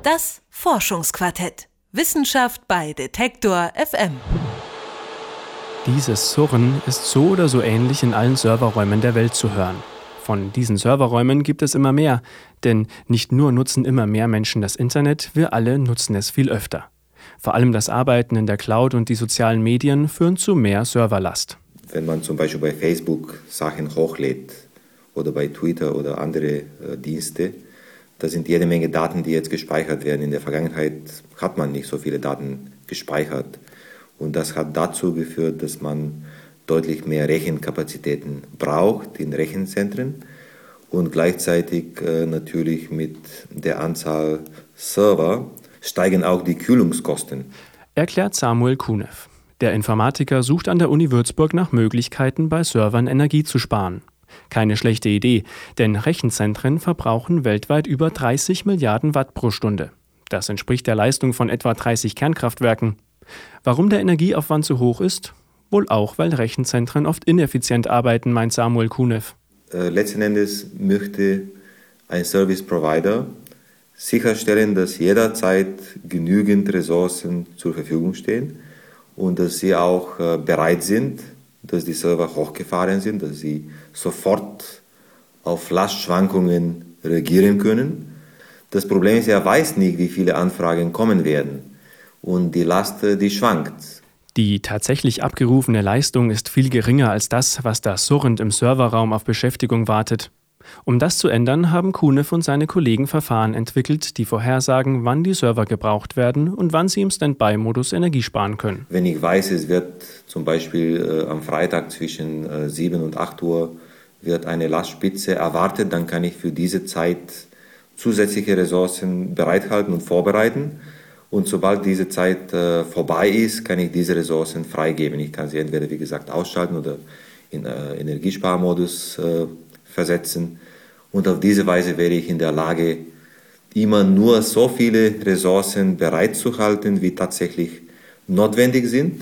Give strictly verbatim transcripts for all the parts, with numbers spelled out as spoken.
Das Forschungsquartett. Wissenschaft bei Detektor F M. Dieses Surren ist so oder so ähnlich in allen Serverräumen der Welt zu hören. Von diesen Serverräumen gibt es immer mehr, denn nicht nur nutzen immer mehr Menschen das Internet, wir alle nutzen es viel öfter. Vor allem das Arbeiten in der Cloud und die sozialen Medien führen zu mehr Serverlast. Wenn man zum Beispiel bei Facebook Sachen hochlädt oder bei Twitter oder andere äh, Dienste, da sind jede Menge Daten, die jetzt gespeichert werden. In der Vergangenheit hat man nicht so viele Daten gespeichert. Und das hat dazu geführt, dass man deutlich mehr Rechenkapazitäten braucht in Rechenzentren und gleichzeitig äh, natürlich mit der Anzahl Server steigen auch die Kühlungskosten. Erklärt Samuel Kunev. Der Informatiker sucht an der Uni Würzburg nach Möglichkeiten, bei Servern Energie zu sparen. Keine schlechte Idee, denn Rechenzentren verbrauchen weltweit über dreißig Milliarden Watt pro Stunde. Das entspricht der Leistung von etwa dreißig Kernkraftwerken. Warum der Energieaufwand so hoch ist? Wohl auch, weil Rechenzentren oft ineffizient arbeiten, meint Samuel Kunev. Äh, letzten Endes möchte ein Service Provider sicherstellen, dass jederzeit genügend Ressourcen zur Verfügung stehen und dass sie auch äh, bereit sind, dass die Server hochgefahren sind, dass sie sofort auf Lastschwankungen reagieren können. Das Problem ist, er weiß nicht, wie viele Anfragen kommen werden und die Last, die schwankt. Die tatsächlich abgerufene Leistung ist viel geringer als das, was da surrend im Serverraum auf Beschäftigung wartet. Um das zu ändern, haben Kunev und seine Kollegen Verfahren entwickelt, die vorhersagen, wann die Server gebraucht werden und wann sie im Standby-Modus Energie sparen können. Wenn ich weiß, es wird zum Beispiel äh, am Freitag zwischen äh, sieben und acht Uhr wird eine Lastspitze erwartet, dann kann ich für diese Zeit zusätzliche Ressourcen bereithalten und vorbereiten. Und sobald diese Zeit äh, vorbei ist, kann ich diese Ressourcen freigeben. Ich kann sie entweder, wie gesagt, ausschalten oder in äh, Energiesparmodus äh, versetzen. Und auf diese Weise wäre ich in der Lage, immer nur so viele Ressourcen bereitzuhalten, wie tatsächlich notwendig sind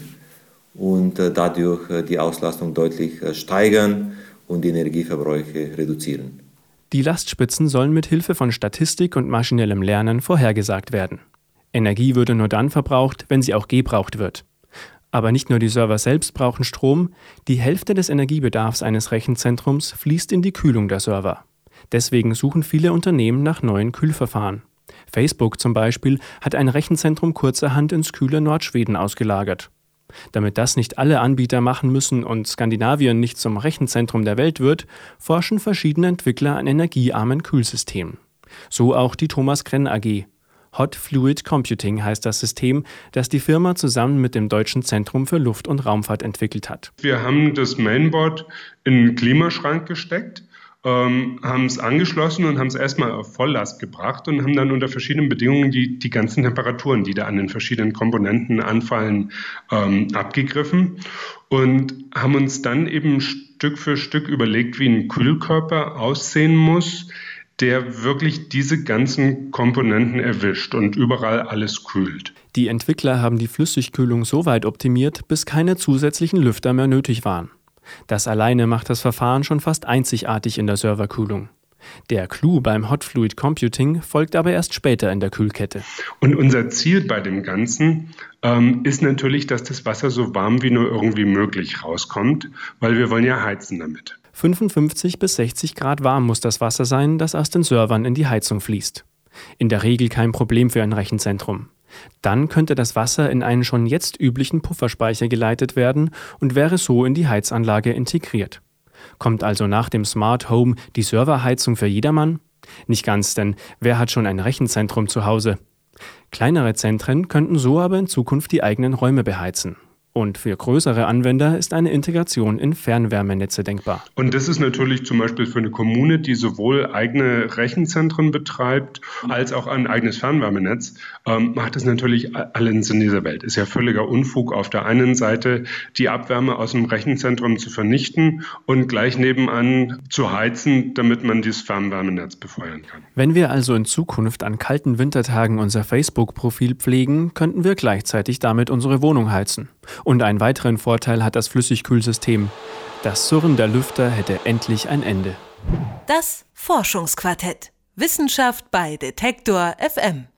und äh, dadurch äh, die Auslastung deutlich äh, steigern und die Energieverbräuche reduzieren. Die Lastspitzen sollen mit Hilfe von Statistik und maschinellem Lernen vorhergesagt werden. Energie würde nur dann verbraucht, wenn sie auch gebraucht wird. Aber nicht nur die Server selbst brauchen Strom, die Hälfte des Energiebedarfs eines Rechenzentrums fließt in die Kühlung der Server. Deswegen suchen viele Unternehmen nach neuen Kühlverfahren. Facebook zum Beispiel hat ein Rechenzentrum kurzerhand ins kühle Nordschweden ausgelagert. Damit das nicht alle Anbieter machen müssen und Skandinavien nicht zum Rechenzentrum der Welt wird, forschen verschiedene Entwickler an energiearmen Kühlsystemen. So auch die Thomas Krenn A G. Hot Fluid Computing heißt das System, das die Firma zusammen mit dem Deutschen Zentrum für Luft- und Raumfahrt entwickelt hat. Wir haben das Mainboard in einen Klimaschrank gesteckt, ähm, haben es angeschlossen und haben es erstmal auf Volllast gebracht und haben dann unter verschiedenen Bedingungen die, die ganzen Temperaturen, die da an den verschiedenen Komponenten anfallen, ähm, abgegriffen und haben uns dann eben Stück für Stück überlegt, wie ein Kühlkörper aussehen muss, der wirklich diese ganzen Komponenten erwischt und überall alles kühlt. Die Entwickler haben die Flüssigkühlung so weit optimiert, bis keine zusätzlichen Lüfter mehr nötig waren. Das alleine macht das Verfahren schon fast einzigartig in der Serverkühlung. Der Clou beim Hot Fluid Computing folgt aber erst später in der Kühlkette. Und unser Ziel bei dem Ganzen ähm, ist natürlich, dass das Wasser so warm wie nur irgendwie möglich rauskommt, weil wir wollen ja heizen damit. fünfundfünfzig bis sechzig Grad warm muss das Wasser sein, das aus den Servern in die Heizung fließt. In der Regel kein Problem für ein Rechenzentrum. Dann könnte das Wasser in einen schon jetzt üblichen Pufferspeicher geleitet werden und wäre so in die Heizanlage integriert. Kommt also nach dem Smart Home die Serverheizung für jedermann? Nicht ganz, denn wer hat schon ein Rechenzentrum zu Hause? Kleinere Zentren könnten so aber in Zukunft die eigenen Räume beheizen. Und für größere Anwender ist eine Integration in Fernwärmenetze denkbar. Und das ist natürlich zum Beispiel für eine Kommune, die sowohl eigene Rechenzentren betreibt, als auch ein eigenes Fernwärmenetz, ähm, macht das natürlich alles in dieser Welt. Ist ja völliger Unfug, auf der einen Seite die Abwärme aus dem Rechenzentrum zu vernichten und gleich nebenan zu heizen, damit man dieses Fernwärmenetz befeuern kann. Wenn wir also in Zukunft an kalten Wintertagen unser Facebook-Profil pflegen, könnten wir gleichzeitig damit unsere Wohnung heizen. Und einen weiteren Vorteil hat das Flüssigkühlsystem. Das Surren der Lüfter hätte endlich ein Ende. Das Forschungsquartett. Wissenschaft bei Detektor F M.